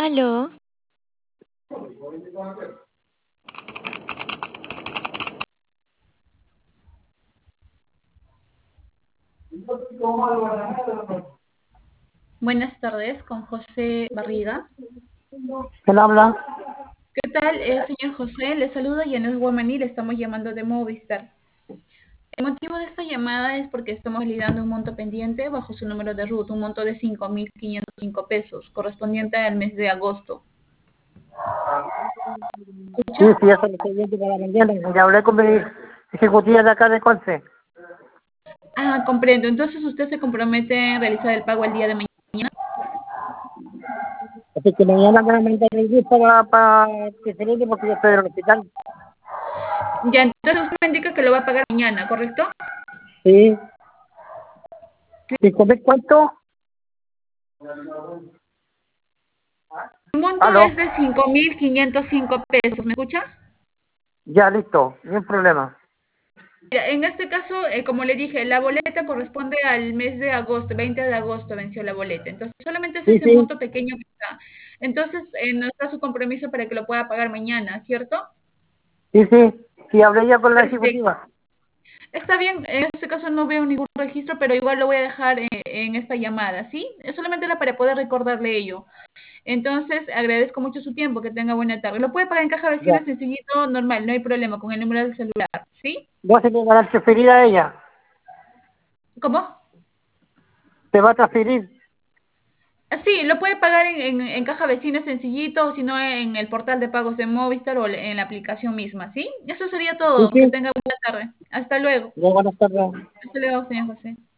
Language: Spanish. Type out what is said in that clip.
Aló, Buenas tardes, con José Barriga. ¿Quién habla? ¿Qué tal, señor José? Le saluda Yanus Guamaní, le estamos llamando de Movistar. El motivo de esta llamada es porque estamos validando un monto pendiente bajo su número de ruta, un monto de 5.505 pesos, correspondiente al mes de agosto. Sí, ¿Escucha? sí, eso lo estoy viendo para mañana. Ya hablé con mi ejecutiva de acá de Conce. Ah, comprendo. Entonces usted se compromete a realizar el pago el día de mañana. Así que mañana me van a mandar el bus para que se ligue porque yo estoy en el hospital. Ya, entonces usted me indica que lo va a pagar mañana, ¿correcto? Sí. ¿5.000 cuánto? El monto es ¿Aló? de 5.505 pesos, ¿me escucha? Ya, listo. Ni un problema. Mira, en este caso, como le dije, la boleta corresponde al mes de agosto, 20 de agosto venció la boleta. Entonces, solamente es Sí, ese sí. monto pequeño que está. Entonces, no está su compromiso para que lo pueda pagar mañana, ¿cierto? Sí, sí. Sí, hablé ya con la Perfecto. ejecutiva. Está bien, en este caso no veo ningún registro, pero igual lo voy a dejar en esta llamada, ¿sí? Es solamente era para poder recordarle ello. Entonces, agradezco mucho su tiempo, que tenga buena tarde. Lo puede pagar en caja Ya. vecina sencillito, normal, no hay problema, con el número del celular, ¿sí? Ya se le va a transferir a ella. ¿Cómo? Se va a transferir. Sí, lo puede pagar en caja vecina sencillito, o si no en el portal de pagos de Movistar o en la aplicación misma, ¿sí? Eso sería Sí, todo. Que sí. tenga buena tarde. Hasta luego. Ya, buenas tardes. Hasta luego, señor José.